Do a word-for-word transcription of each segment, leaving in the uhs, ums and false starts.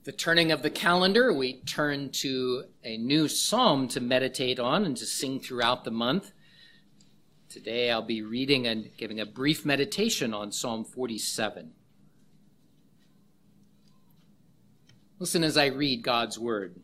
The turning of the calendar, we turn to a new psalm to meditate on and to sing throughout the month. Today I'll be reading and giving a brief meditation on Psalm forty-seven. Listen as I read God's word.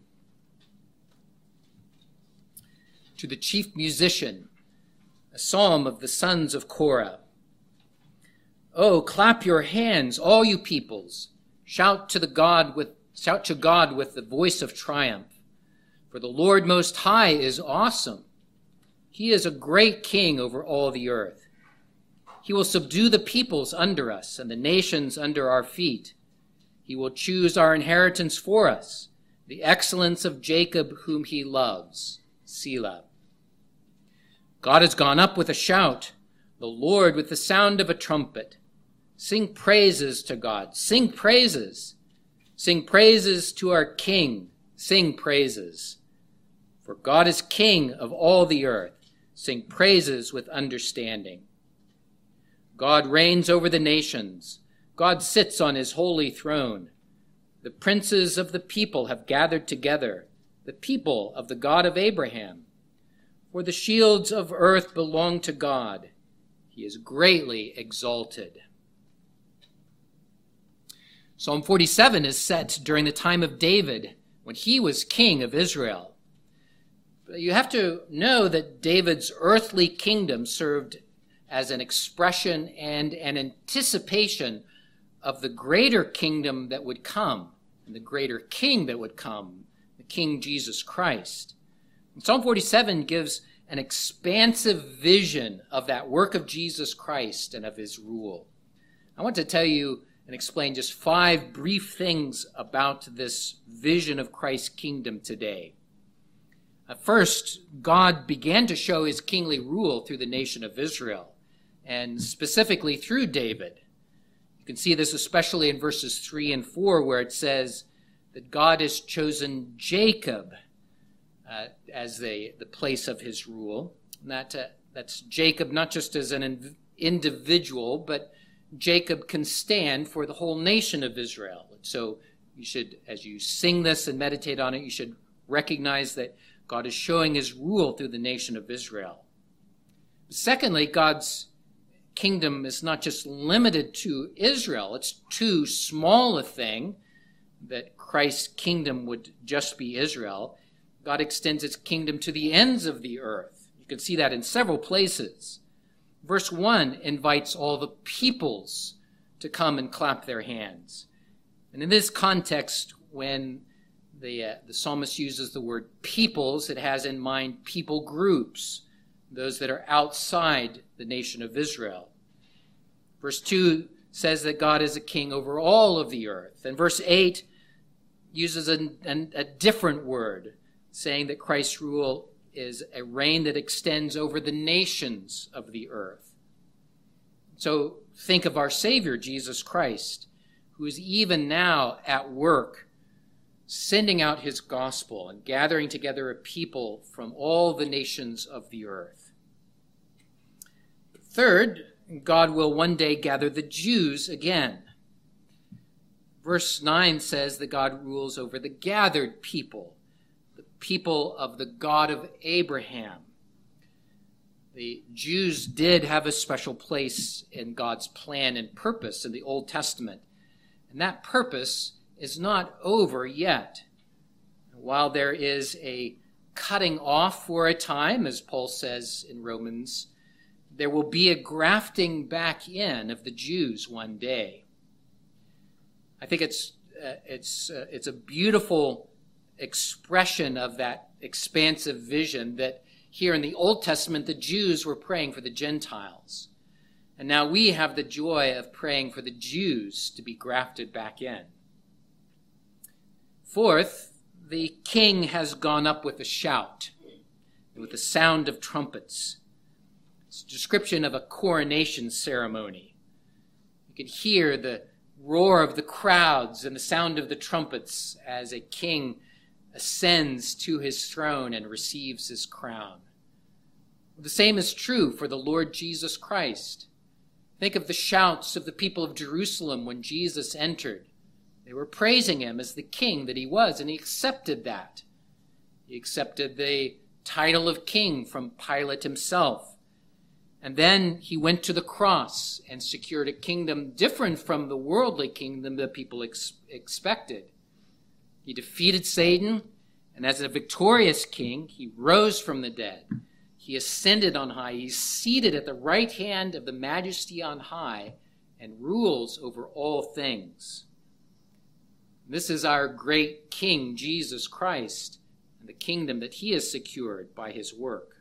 To the chief musician, a psalm of the sons of Korah. Oh, clap your hands, all you peoples. Shout to the God with Shout to God with the voice of triumph. For the Lord Most High is awesome. He is a great king over all the earth. He will subdue the peoples under us and the nations under our feet. He will choose our inheritance for us, the excellence of Jacob whom he loves. Selah. God has gone up with a shout, the Lord with the sound of a trumpet. Sing praises to God. Sing praises. Sing praises to our King. Sing praises. For God is King of all the earth. Sing praises with understanding. God reigns over the nations. God sits on his holy throne. The princes of the people have gathered together, the people of the God of Abraham. For the shields of earth belong to God. He is greatly exalted. Psalm forty-seven is set during the time of David, when he was king of Israel. But you have to know that David's earthly kingdom served as an expression and an anticipation of the greater kingdom that would come, and the greater king that would come, the King Jesus Christ. And Psalm forty-seven gives an expansive vision of that work of Jesus Christ and of his rule. I want to tell you and explain just five brief things about this vision of Christ's kingdom today. Uh, first, God began to show his kingly rule through the nation of Israel, and specifically through David. You can see this especially in verses three and four, where it says that God has chosen Jacob uh, as the, the place of his rule. And that, uh, that's Jacob not just as an in- individual, but Jacob can stand for the whole nation of Israel. And so you should, as you sing this and meditate on it, you should recognize that God is showing his rule through the nation of Israel. Secondly, God's kingdom is not just limited to Israel. It's too small a thing that Christ's kingdom would just be Israel. God extends his kingdom to the ends of the earth. You can see that in several places. Verse one invites all the peoples to come and clap their hands. And in this context, when the, uh, the psalmist uses the word peoples, it has in mind people groups, those that are outside the nation of Israel. Verse two says that God is a king over all of the earth. And verse eight uses a, a, a different word, saying that Christ's rule is a reign that extends over the nations of the earth. So think of our Savior, Jesus Christ, who is even now at work, sending out his gospel and gathering together a people from all the nations of the earth. Third, God will one day gather the Jews again. Verse nine says that God rules over the gathered people, people of the God of Abraham. The Jews did have a special place in God's plan and purpose in the Old Testament. And that purpose is not over yet. While there is a cutting off for a time, as Paul says in Romans, there will be a grafting back in of the Jews one day. I think it's uh, it's uh, it's a beautiful expression of that expansive vision that here in the Old Testament, the Jews were praying for the Gentiles. And now we have the joy of praying for the Jews to be grafted back in. Fourth, the king has gone up with a shout, with the sound of trumpets. It's a description of a coronation ceremony. You can hear the roar of the crowds and the sound of the trumpets as a king ascends to his throne and receives his crown. The same is true for the Lord Jesus Christ. Think of the shouts of the people of Jerusalem when Jesus entered, They were praising him as the king that he was, and he accepted that. He accepted the title of king from Pilate himself. And then he went to the cross and secured a kingdom different from the worldly kingdom that people ex- expected. He defeated Satan, and as a victorious king, he rose from the dead. He ascended on high. He's seated at the right hand of the Majesty on high and rules over all things. This is our great King, Jesus Christ, and the kingdom that he has secured by his work.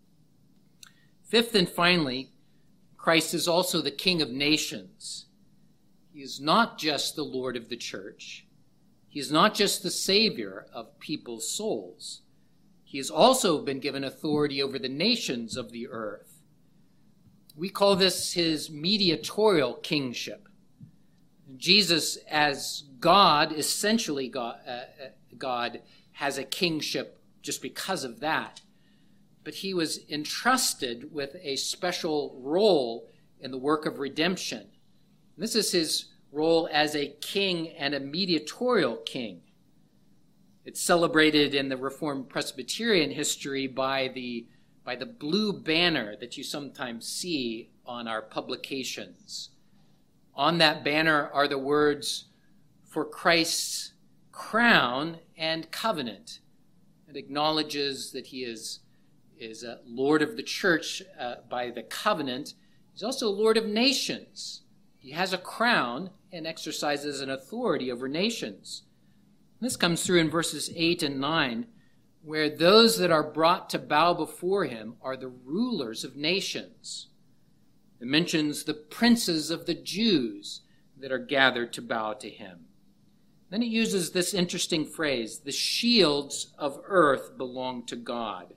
Fifth and finally, Christ is also the King of nations. He is not just the Lord of the church. He is not just the Savior of people's souls. He has also been given authority over the nations of the earth. We call this his mediatorial kingship. Jesus, as God, essentially God, uh, God, has a kingship just because of that. But he was entrusted with a special role in the work of redemption. This is his role as a king and a mediatorial king. It's celebrated in the Reformed Presbyterian history by the, by the blue banner that you sometimes see on our publications. On that banner are the words, "For Christ's crown and covenant." It acknowledges that he is, is a Lord of the church uh, by the covenant. He's also Lord of nations. He has a crown and exercises an authority over nations. This comes through in verses eight and nine, where those that are brought to bow before him are the rulers of nations. It mentions the princes of the Jews that are gathered to bow to him. Then it uses this interesting phrase, "The shields of earth belong to God."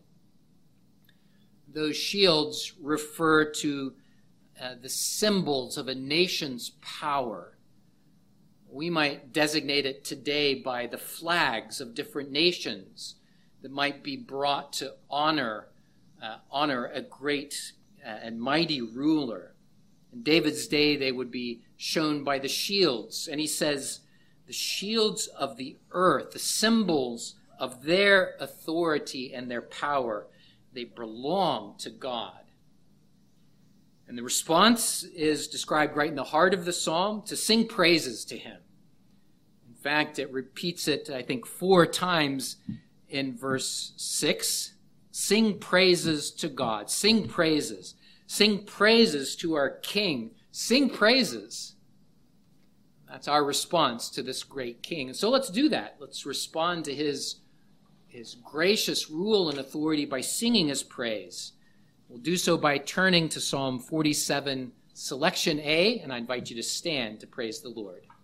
Those shields refer to uh, the symbols of a nation's power. We might designate it today by the flags of different nations that might be brought to honor, uh, honor a great uh, and mighty ruler. In David's day, they would be shown by the shields. And he says, the shields of the earth, the symbols of their authority and their power, they belong to God. And the response is described right in the heart of the psalm, to sing praises to him. In fact, it repeats it, I think, four times in verse six. Sing praises to God. Sing praises. Sing praises to our King. Sing praises. That's our response to this great King. And so let's do that. Let's respond to his, his gracious rule and authority by singing his praise. We'll do so by turning to Psalm forty-seven, selection A, and I invite you to stand to praise the Lord.